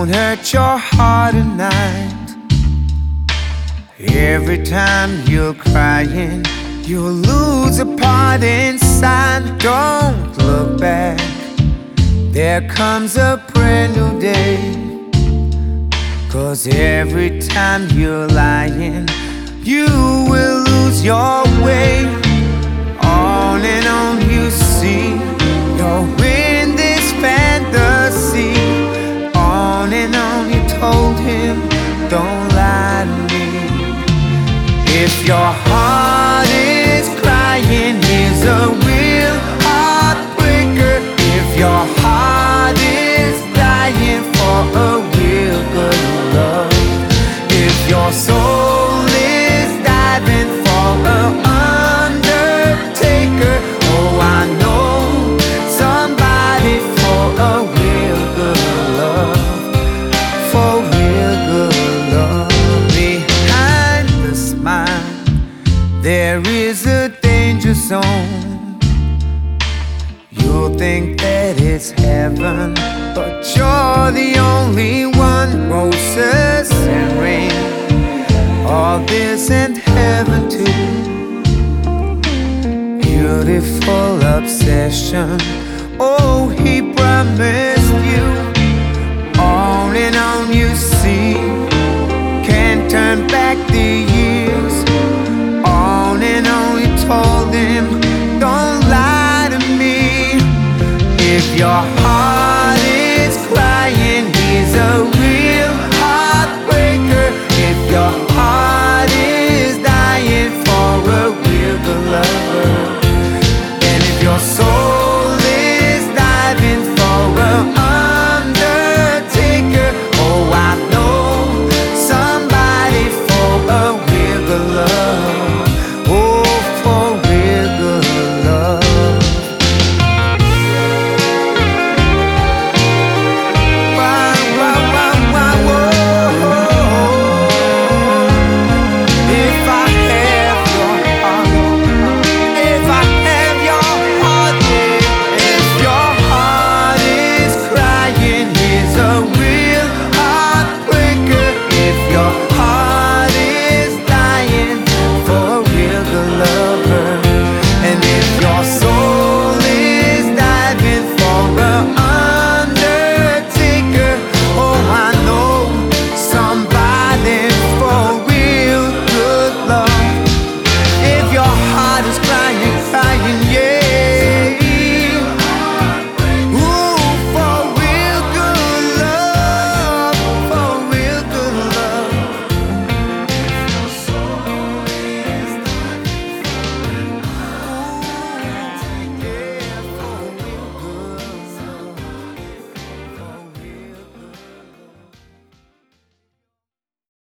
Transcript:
Don't hurt your heart tonight. Every time you're crying, you'll lose a part inside. Don't look back, there comes a brand new day. 'Cause every time you're lying, you will lose your way. On and on you see, you're in this fantasy. On and on you told him, don't lie to me. If your heart is crying, here's a real heartbreaker. If your heart is dying for a real good love, if your soul is diving for an undertaker, oh, I know somebody for a real good love, for real good love. Behind the smile, there is a danger zone. You'll think that it's heaven, but you're the only one. Roses and rain, all this and heaven too. Beautiful obsession, oh, he promised you. On and on you see, can't turn back the years. On and on you told him, don't lie to me. If your heart